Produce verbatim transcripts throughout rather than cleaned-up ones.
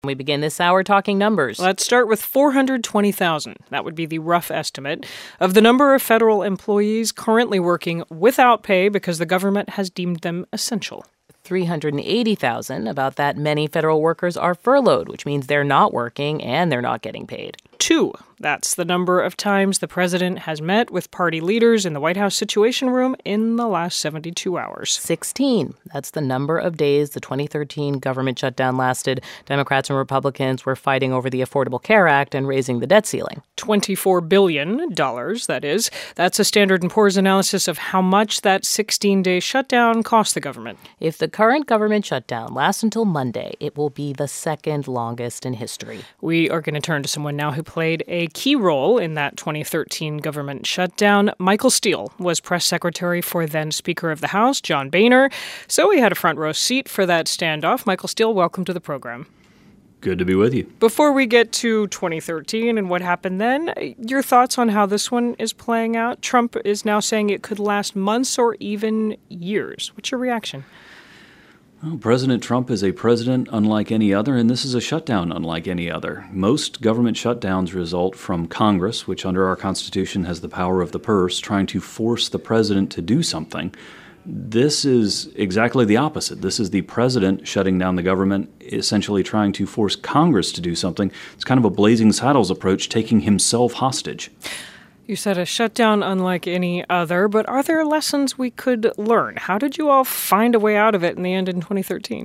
We begin this hour talking numbers. Let's start with four hundred twenty thousand. That would be the rough estimate of the number of federal employees currently working without pay because the government has deemed them essential. three hundred eighty thousand, about that many federal workers are furloughed, which means they're not working and they're not getting paid. Two. That's the number of times the president has met with party leaders in the White House Situation Room in the last seventy-two hours. sixteen. That's the number of days the twenty thirteen government shutdown lasted. Democrats and Republicans were fighting over the Affordable Care Act and raising the debt ceiling. twenty-four billion dollars, that is. That's a Standard and Poor's analysis of how much that sixteen-day shutdown cost the government. If the current government shutdown lasts until Monday, it will be the second longest in history. We are going to turn to someone now who played a key role in that twenty thirteen government shutdown. Michael Steele was press secretary for then Speaker of the House, John Boehner. So he had a front row seat for that standoff. Michael Steele, welcome to the program. Good to be with you. Before we get to twenty thirteen and what happened then, your thoughts on how this one is playing out? Trump is now saying it could last months or even years. What's your reaction? Well, President Trump is a president unlike any other, and this is a shutdown unlike any other. Most government shutdowns result from Congress, which under our Constitution has the power of the purse, trying to force the president to do something. This is exactly the opposite. This is the president shutting down the government, essentially trying to force Congress to do something. It's kind of a Blazing Saddles approach, taking himself hostage. You said a shutdown unlike any other, but are there lessons we could learn? How did you all find a way out of it in the end in twenty thirteen?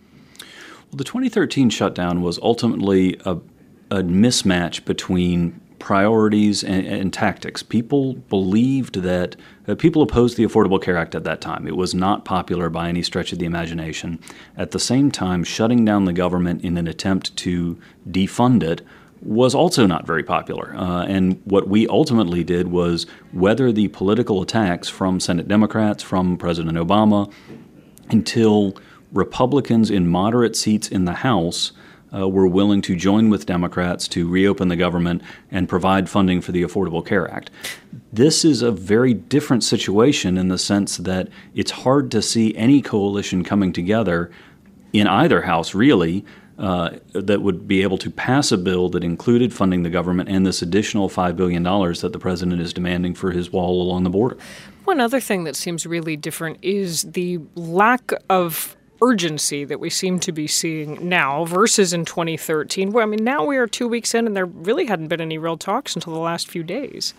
Well, the twenty thirteen shutdown was ultimately a, a mismatch between priorities and, and tactics. People believed that uh, people opposed the Affordable Care Act at that time. It was not popular by any stretch of the imagination. At the same time, shutting down the government in an attempt to defund it was also not very popular. Uh, and what we ultimately did was weather the political attacks from Senate Democrats, from President Obama, until Republicans in moderate seats in the House uh, were willing to join with Democrats to reopen the government and provide funding for the Affordable Care Act. This is a very different situation in the sense that it's hard to see any coalition coming together in either house, really, Uh, that would be able to pass a bill that included funding the government and this additional five billion dollars that the president is demanding for his wall along the border. One other thing that seems really different is the lack of urgency that we seem to be seeing now versus in twenty thirteen. Well, I mean, now we are two weeks in and there really hadn't been any real talks until the last few days.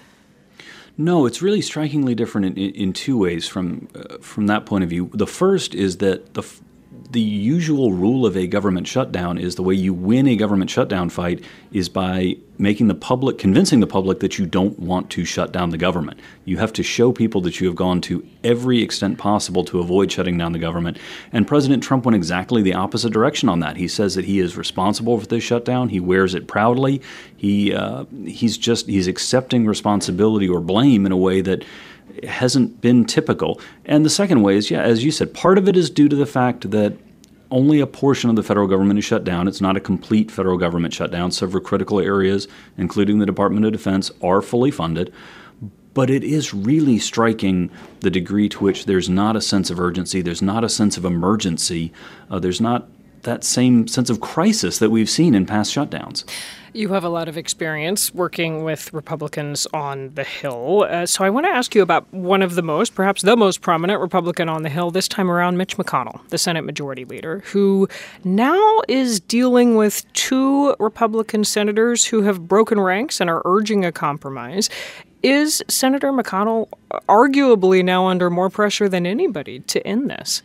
No, it's really strikingly different in, in, in two ways from uh, from that point of view. The first is that the The usual rule of a government shutdown is the way you win a government shutdown fight is by making the public, convincing the public that you don't want to shut down the government. You have to show people that you have gone to every extent possible to avoid shutting down the government. And President Trump went exactly the opposite direction on that. He says that he is responsible for this shutdown. He wears it proudly. He uh, he's just he's accepting responsibility or blame in a way that hasn't been typical. And the second way is, yeah, as you said, part of it is due to the fact that only a portion of the federal government is shut down. It's not a complete federal government shutdown. Several critical areas, including the Department of Defense, are fully funded. But it is really striking the degree to which there's not a sense of urgency, there's not a sense of emergency, uh, there's not that same sense of crisis that we've seen in past shutdowns. You have a lot of experience working with Republicans on the Hill. Uh, so I want to ask you about one of the most, perhaps the most prominent Republican on the Hill this time around, Mitch McConnell, the Senate Majority Leader, who now is dealing with two Republican senators who have broken ranks and are urging a compromise. Is Senator McConnell arguably now under more pressure than anybody to end this?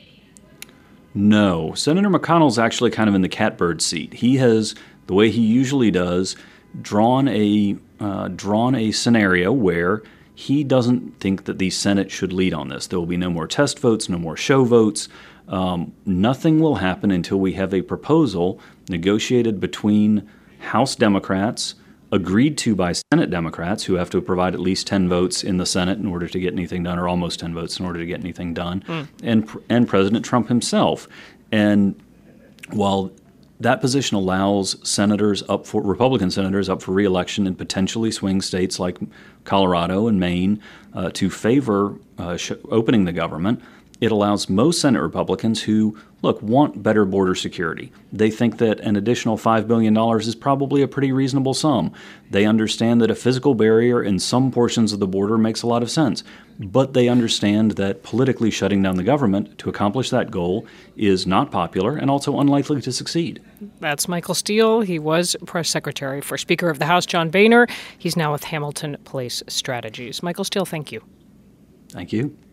No. Senator McConnell's actually kind of in the catbird seat. He has, the way he usually does, drawn a uh, drawn a scenario where he doesn't think that the Senate should lead on this. There will be no more test votes, no more show votes. Um, nothing will happen until we have a proposal negotiated between House Democrats, agreed to by Senate Democrats, who have to provide at least ten votes in the Senate in order to get anything done, or almost ten votes in order to get anything done, mm. and and President Trump himself. And while that position allows senators up for Republican senators up for re-election in potentially swing states like Colorado and Maine uh, to favor uh, sh- opening the government, It allows most Senate Republicans who, look, want better border security. They think that an additional five billion dollars is probably a pretty reasonable sum. They understand that a physical barrier in some portions of the border makes a lot of sense. But they understand that politically shutting down the government to accomplish that goal is not popular and also unlikely to succeed. That's Michael Steele. He was press secretary for Speaker of the House John Boehner. He's now with Hamilton Place Strategies. Michael Steele, thank you. Thank you.